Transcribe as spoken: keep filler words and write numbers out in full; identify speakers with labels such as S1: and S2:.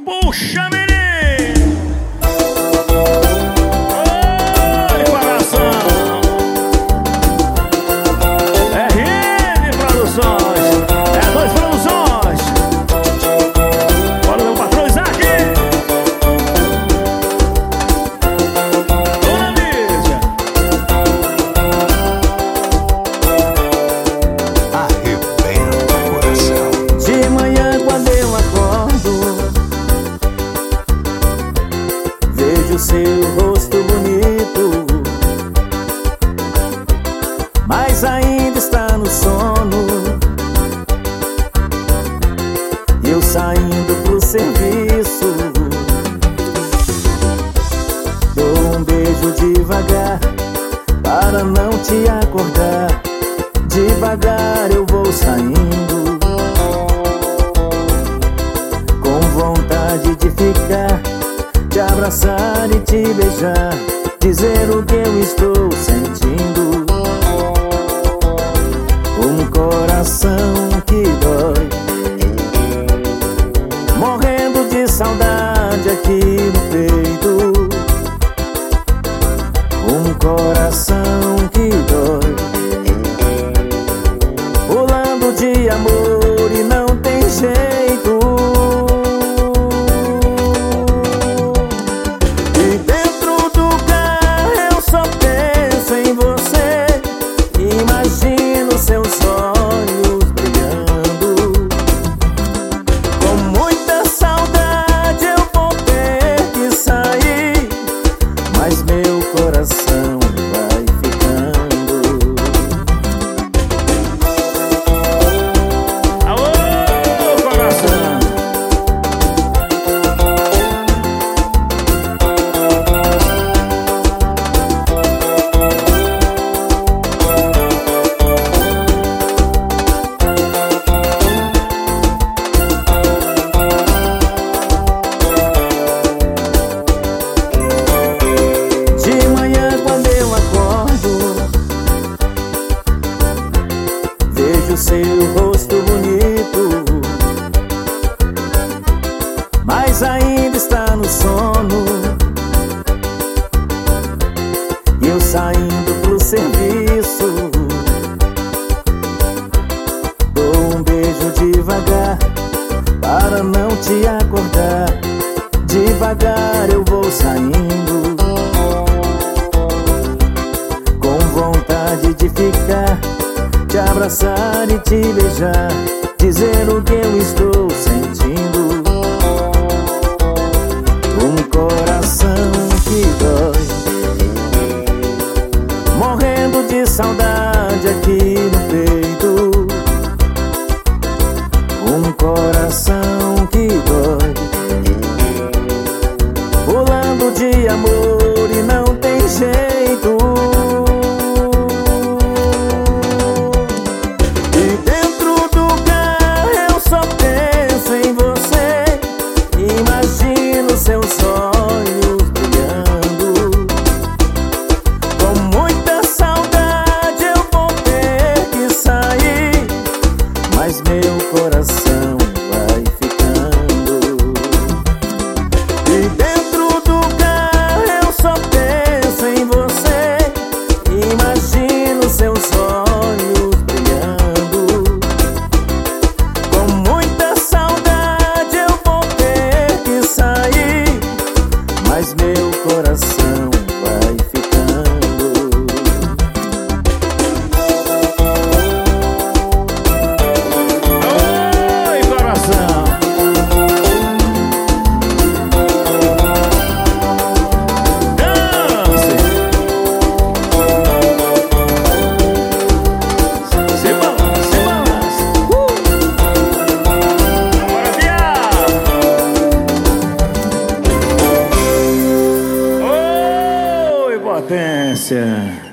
S1: Puxa, menino! Oi, coração! R N Produções! É dois produções! Bora, meu patrão Isaac! Dona Lídia!
S2: Arrebenta o coração.
S3: De manhã quando eu acordo, vejo seu rosto bonito, mas ainda está no sono. Eu saindo pro serviço, dou um beijo devagar para não te acordar. Devagar eu vou saindo, com vontade de ficar, te abraçar e te beijar, dizer o que eu estou sentindo. Um coração que dói, morrendo de saudade aqui no peito. Um coração que dói, pulando de amor e não tem jeito. E dentro do carro eu só penso em você, imagino seus olhos brilhando. Com muita saudade eu vou ter que sair, mas meu coração vai ficando.
S1: Alô, coração!
S3: De manhã quando eu acordo, vejo seu rosto bonito, mas ainda está no sono. Eu saindo pro serviço, dou um beijo devagar para não te acordar. Devagar eu vou saindo, com vontade de ficar, te abraçar e te beijar, dizer o que eu estou sentindo. Um coração que dói, morrendo de saudade aqui no peito. Um coração que dói, pulando de amor e não tem jeito. E dentro do carro eu só penso em você, imagino seus olhos brilhando. Com muita saudade eu vou ter que sair, mas meu coração vai ficando. E dentro do carro eu só penso em você, imagino seus olhos brilhando. Com muita saudade eu vou ter que sair, mas meu coração vai ficando.
S1: Oi, coração! Dance! Se balança, se balança! Uh! Agora, viado! Oi, potência!